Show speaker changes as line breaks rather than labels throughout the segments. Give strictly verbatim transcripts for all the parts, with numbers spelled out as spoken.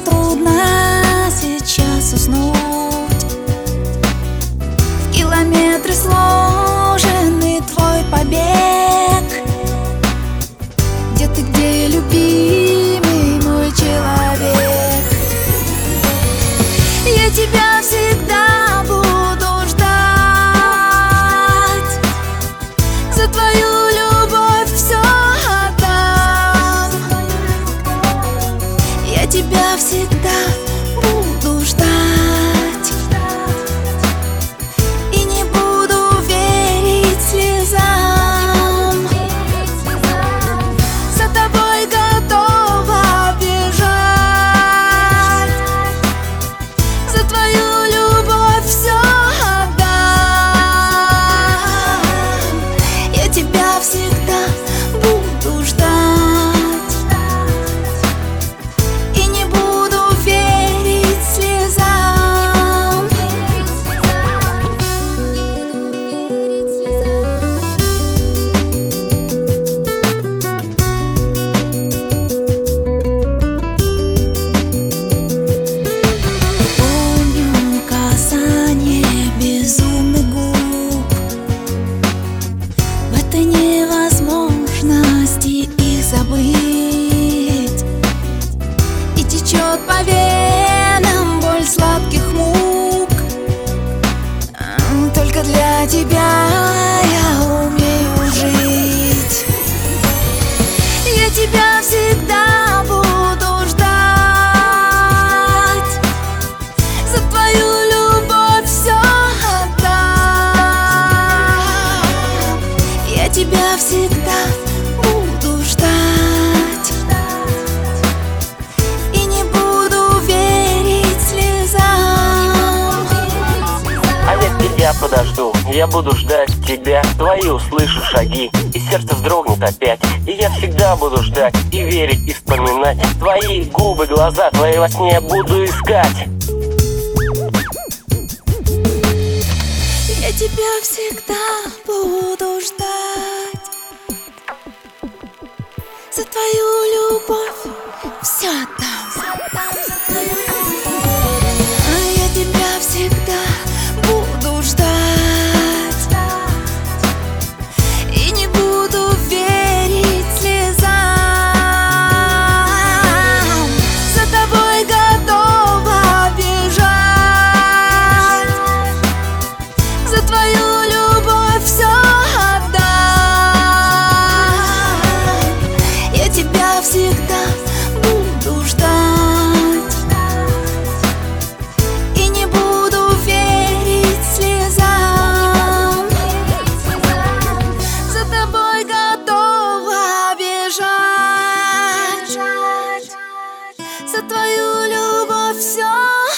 трудно сейчас уснуть. В километры сложенный твой побег. Где ты, где, любимый мой человек? Я тебя всегда буду ждать. За твою любовь все отдам. Я тебя всегда буду ждать. И не буду верить слезам. За тобой готова бежать. За твою любовь все отдам. Я тебя всегда буду ждать. И не буду верить слезам. Помню касание безумных губ. В этой невозможности их забыть. И течет по венам боль сладких мук. Только для тебя я умею жить. Я тебя всегда буду ждать. За твою любовь все отдам. Я тебя всегда буду ждать. И не буду верить слезам.
А я тебя подожду, я буду ждать тебя. Твои услышу шаги, и сердце вздрогнет опять. И я всегда буду ждать, и верить, и вспоминать. Твои губы, глаза, твои во сне я буду искать.
Я тебя всегда буду ждать. За твою любовь все отдам. А я тебя всегда буду ждать. И не буду верить слезам. За тобой готова бежать. За твою любовь все отдам. Я тебя всегда буду ждать. И не буду верить слезам. За тобой готова бежать. За твою любовь все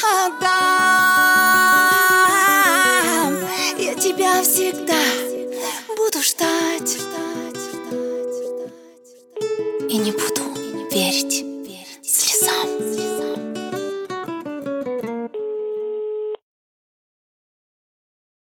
отдам. Я тебя всегда буду ждать. И не буду верить